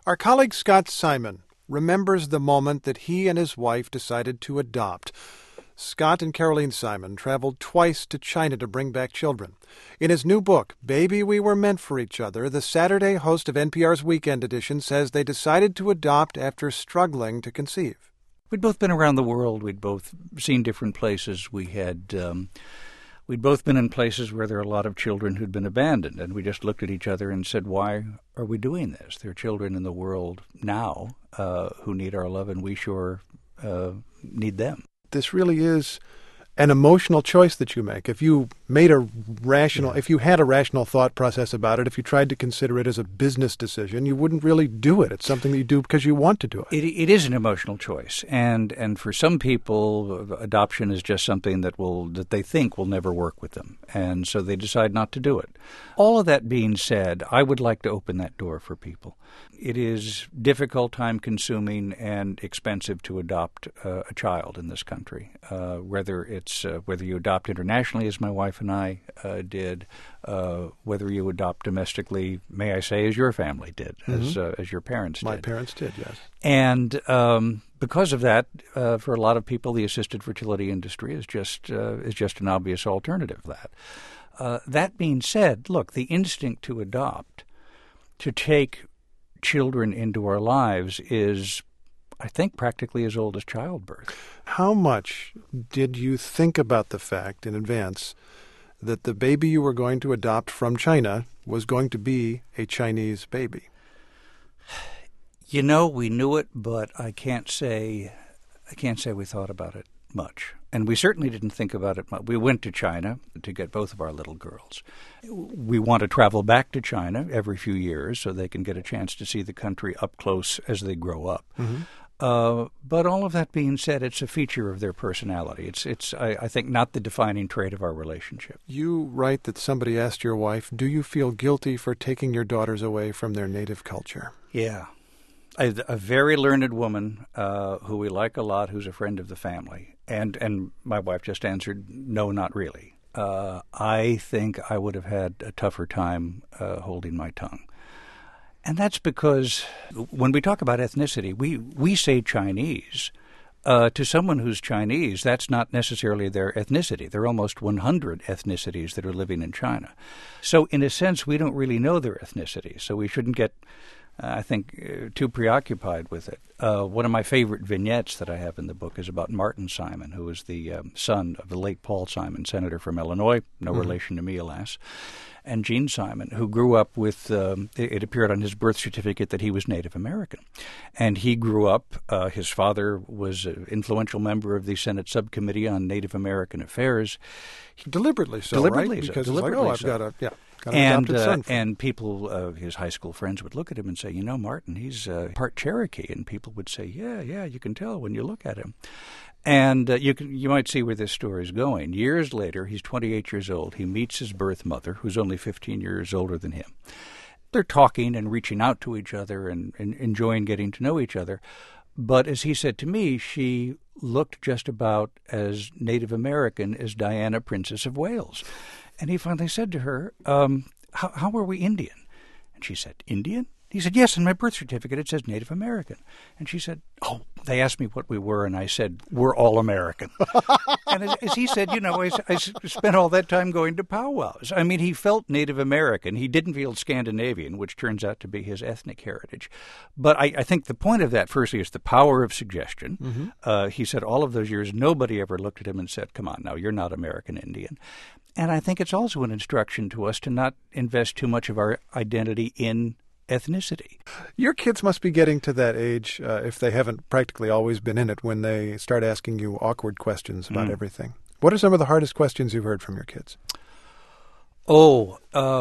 Our colleague Scott Simon remembers the moment that he and his wife decided to adopt. Scott and Caroline Simon traveled twice to China to bring back children. In his new book, Baby, We Were Meant for Each Other, the Saturday host of NPR's Weekend Edition says they decided to adopt after struggling to conceive. We'd both been around the world. We'd both seen different places. We'd both been in places where there are a lot of children who'd been abandoned, and we just looked at each other and said, why are we doing this? There are children in the world now who need our love, and we sure need them. This really is an emotional choice that you make. If you made if you had a rational thought process about it, if you tried to consider it as a business decision, you wouldn't really do it. It's something that you do because you want to do it. It is an emotional choice, and for some people, adoption is just something that they think will never work with them, and so they decide not to do it. All of that being said, I would like to open that door for people. It is difficult, time-consuming, and expensive to adopt a child in this country, whether you adopt internationally, as my wife and I did, whether you adopt domestically, may I say, as your family did, as your parents did. My parents did, yes. And because of that, for a lot of people, the assisted fertility industry is just an obvious alternative to that. That being said, look, the instinct to adopt, to take children into our lives is, I think, practically as old as childbirth. How much did you think about the fact in advance that the baby you were going to adopt from China was going to be a Chinese baby? You know, we knew it, but I can't say we thought about it much. And we certainly didn't think about it much. We went to China to get both of our little girls. We want to travel back to China every few years so they can get a chance to see the country up close as they grow up. Mm-hmm. But all of that being said, it's a feature of their personality. It's I think, not the defining trait of our relationship. You write that somebody asked your wife, do you feel guilty for taking your daughters away from their native culture? Yeah. A very learned woman who we like a lot, who's a friend of the family. And my wife just answered, no, not really. I think I would have had a tougher time holding my tongue. And that's because when we talk about ethnicity, we say Chinese. To someone who's Chinese, that's not necessarily their ethnicity. There are almost 100 ethnicities that are living in China. So in a sense, we don't really know their ethnicity. So we shouldn't get, I think, too preoccupied with it. One of my favorite vignettes that I have in the book is about Martin Simon, who was the son of the late Paul Simon, senator from Illinois, no relation to me, alas, and Jean Simon, who grew up with, it appeared on his birth certificate that he was Native American. And he grew up, his father was an influential member of the Senate Subcommittee on Native American Affairs. Deliberately so, deliberately right? So, because deliberately it's like, I've got an and adopted son. And people, his high school friends would look at him and say, you know, Martin, he's part Cherokee. And people would say, yeah, you can tell when you look at him. And you might see where this story is going. Years later, he's 28 years old. He meets his birth mother, who's only 15 years older than him. They're talking and reaching out to each other and enjoying getting to know each other. But as he said to me, she looked just about as Native American as Diana, Princess of Wales. And he finally said to her, how are we Indian? And she said, Indian? He said, yes, in my birth certificate it says Native American. And she said, oh, they asked me what we were, and I said, we're all American. And as he said, you know, I spent all that time going to powwows. I mean, he felt Native American. He didn't feel Scandinavian, which turns out to be his ethnic heritage. But I think the point of that, firstly, is the power of suggestion. Mm-hmm. He said all of those years, nobody ever looked at him and said, come on, now, you're not American Indian. And I think it's also an instruction to us to not invest too much of our identity in ethnicity. Your kids must be getting to that age, if they haven't practically always been in it, when they start asking you awkward questions about everything. What are some of the hardest questions you've heard from your kids? Oh,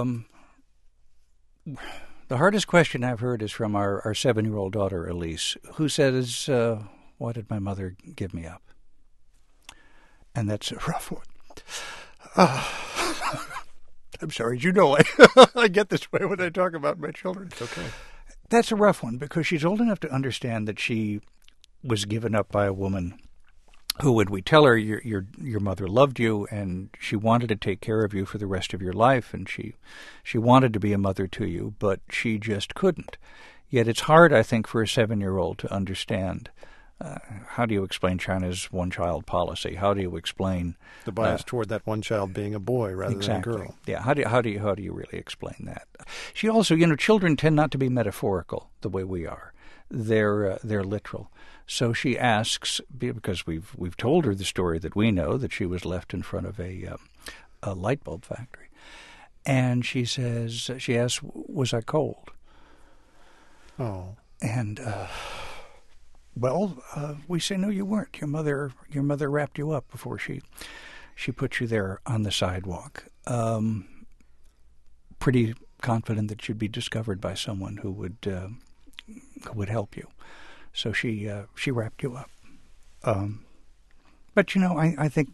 the hardest question I've heard is from our 7-year-old daughter, Elise, who says, why did my mother give me up? And that's a rough one. I'm sorry, you know I get this way when I talk about my children. It's okay. That's a rough one because she's old enough to understand that she was given up by a woman who, when we tell her your mother loved you and she wanted to take care of you for the rest of your life and she wanted to be a mother to you, but she just couldn't. Yet it's hard, I think, for a 7-year-old to understand. How do you explain China's one-child policy? How do you explain the bias toward that one child being a boy rather than a girl? Yeah. How do you really explain that? She also, children tend not to be metaphorical the way we are. They're literal. So she asks, because we've told her the story that we know, that she was left in front of a light bulb factory, and she asks, "Was I cold?" Oh, and. We say, no, you weren't. Your mother wrapped you up before she put you there on the sidewalk. Pretty confident that you'd be discovered by someone who would help you. So she wrapped you up. But I think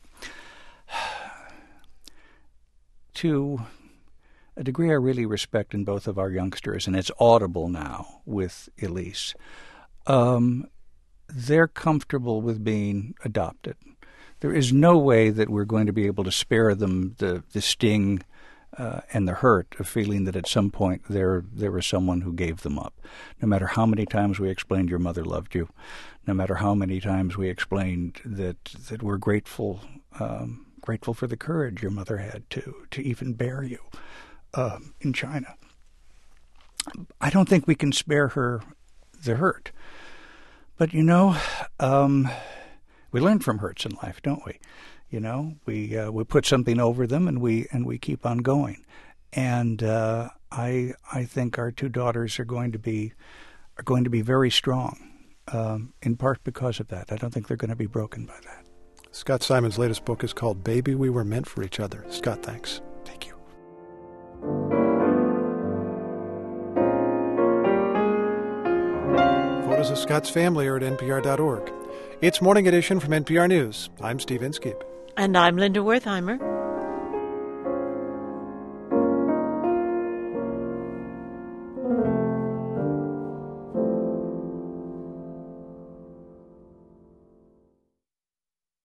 to a degree I really respect in both of our youngsters, and it's audible now with Elise. They're comfortable with being adopted. There is no way that we're going to be able to spare them the sting and the hurt of feeling that at some point there was someone who gave them up. No matter how many times we explained your mother loved you, no matter how many times we explained that we're grateful for the courage your mother had to even bear you in China. I don't think we can spare her the hurt. But, we learn from hurts in life, don't we? We put something over them and we keep on going. And I think our two daughters are going to be very strong, in part because of that. I don't think they're going to be broken by that. Scott Simon's latest book is called Baby, We Were Meant for Each Other. Scott, thanks. Thank you. Photos of Scott's family are at npr.org. It's Morning Edition from NPR News. I'm Steve Inskeep. And I'm Linda Wertheimer.